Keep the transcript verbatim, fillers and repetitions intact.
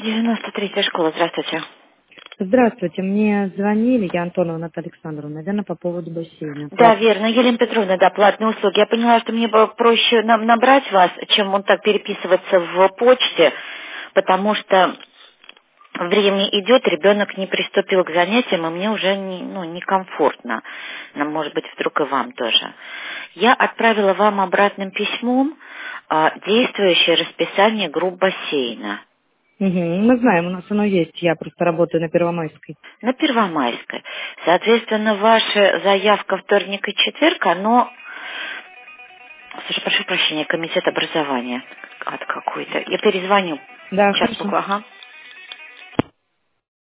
девяносто третья школа, здравствуйте. Здравствуйте, мне звонили, я Антонова Наталья Александровна, наверное, по поводу бассейна. Да, Плат- верно, Елена Петровна, да, платные услуги. Я поняла, что мне было проще нам набрать вас, чем вот так переписываться в почте, потому что время идет, ребенок не приступил к занятиям, и мне уже не, ну, некомфортно. Нам, может быть, вдруг и вам тоже. Я отправила вам обратным письмом а, действующее расписание групп бассейна. Мгм, мы знаем, у нас оно есть, я просто работаю на Первомайской. На Первомайской. Соответственно, ваша заявка вторник и четверг, оно... Слушай, прошу прощения, комитет образования от какой-то. Я перезвоню. Да, Сейчас, хорошо. буквально. Ага.